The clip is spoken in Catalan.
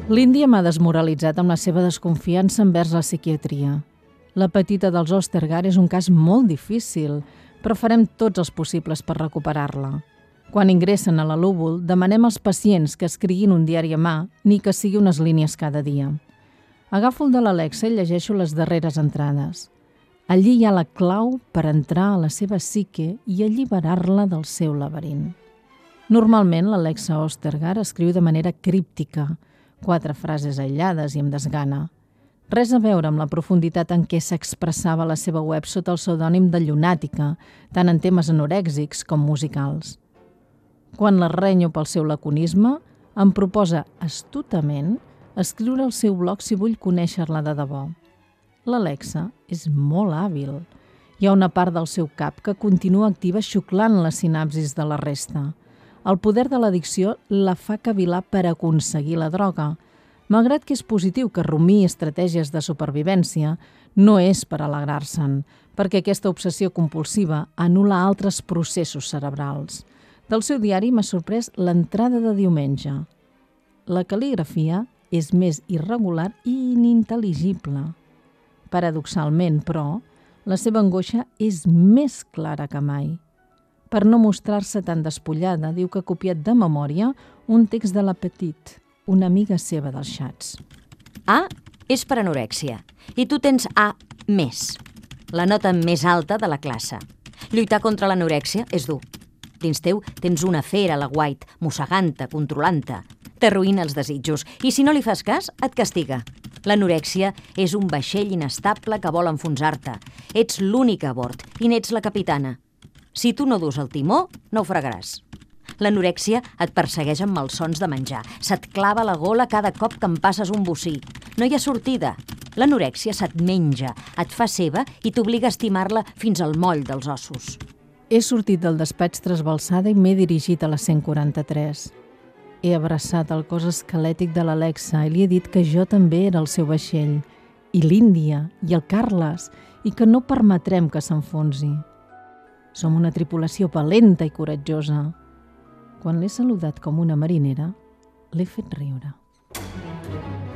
L'Índia m'ha desmoralitzat amb la seva desconfiança envers la psiquiatria. La petita dels Ostergaard és un cas molt difícil, però farem tots els possibles per recuperar-la. Quan ingressen a la Lúbul, demanem als pacients que escriguin un diari a mà, ni que sigui unes línies cada dia. Agafo el de l'Alexa i llegeixo les darreres entrades. Allí hi ha la clau per entrar a la seva psique i alliberar-la del seu laberint. Normalment, l'Alexa Ostergaard escriu de manera críptica, 4 frases aïllades i amb desgana. Res a veure amb la profunditat en què s'expressava la seva web sota el pseudònim de Llunàtica, tant en temes anorèxics com musicals. Quan la renyo pel seu laconisme, em proposa astutament escriure al seu blog si vull conèixer-la de debò. L'Alexa és molt hàbil. Hi ha una part del seu cap que continua activa xuclant les sinapsis de la resta. El poder de l'addicció la fa cavilar per aconseguir la droga. Malgrat que és positiu que rumiï estratègies de supervivència, no és per alegrar-se'n, perquè aquesta obsessió compulsiva anul·la altres processos cerebrals. Del seu diari m'ha sorprès l'entrada de diumenge. La cal·ligrafia és més irregular i inintel·ligible. Paradoxalment, però, la seva angoixa és més clara que mai. Per no mostrar-se tan despullada, diu que ha copiat de memòria un text de la Petite, una amiga seva dels xats. A és per anorèxia i tu tens A+, la nota més alta de la classe. Lluitar contra l'anorèxia és dur. Dins teu tens una fera, la White, mossegant-te, controlant-te. T'arruïna els desitjos i si no li fas cas, et castiga. L'anorèxia és un vaixell inestable que vol enfonsar-te. Ets l'única a bord i n'ets la capitana. Si tu no dus el timó, naufragaràs. L'anorèxia et persegueix amb malsons de menjar. Se't clava la gola cada cop que em passes un bocí. No hi ha sortida. L'anorèxia se't menja, et fa seva i t'obliga a estimar-la fins al moll dels ossos. He sortit del despatx trasbalsada i m'he dirigit a la 143. He abraçat el cos esquelètic de l'Alexa i li he dit que jo també era el seu vaixell, i l'Índia, i el Carles, i que no permetrem que s'enfonsi. Som una tripulació valenta i coratjosa. Quan l'he saludat com una marinera, l'he fet riure.